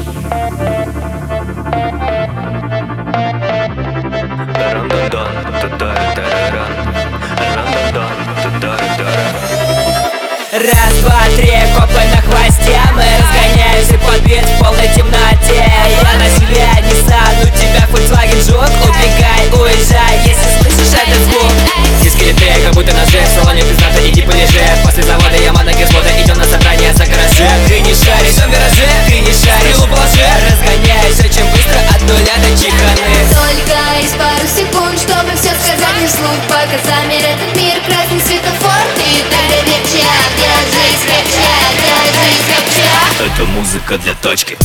Раз, два, три, копы на хвосте. Мы разгоняемся под бит в полной темноте. Я на себе Nissan, у тебя Volkswagen Жук. Убегай, уезжай, если слышишь этот звук. Диски литые, как будто на джек. В салоне пиздато, иди полежи. После завода я на кислота, идем на собрание за гаражи. Ты не шаришь, в гараже, ты не шаришь. Стрелу положи, разгоняюсь очень быстро от нуля до чеханы. Только из пару секунд, чтобы все сказать не вслух. Пока замер этот мир, красный светофор. Ты тогда вечер, держись крепче, держись крепче. Это музыка для точки.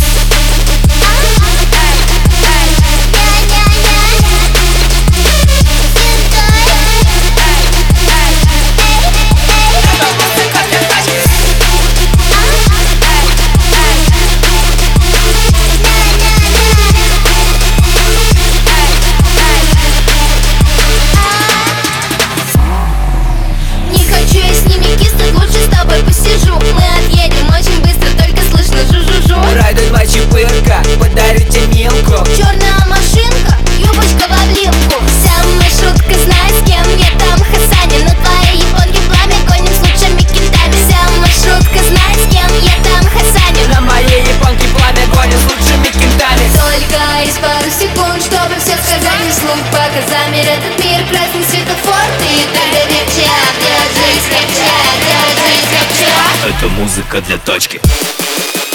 Не хочу я с ними киснуть, лучше с тобой посижу. Мы отъедем очень быстро, только слышно жу-жу-жу. Райдует моя чипырка, подарю тебе милку. Черная машинка, юбочка в обливку. Вся маршрутка, знай, с кем я там хасаню. На твоей японке пламя гоним с лучшими кентами. Вся маршрутка, знай, с кем я там хасаню. На моей японке пламя гонит с лучшими кентами. Только из пару секунд, чтобы все сказать не вслух. Пока замер этот мир, красный светофор. Ты тогда вечер, держись крепче, держись крепче. Это музыка для точки.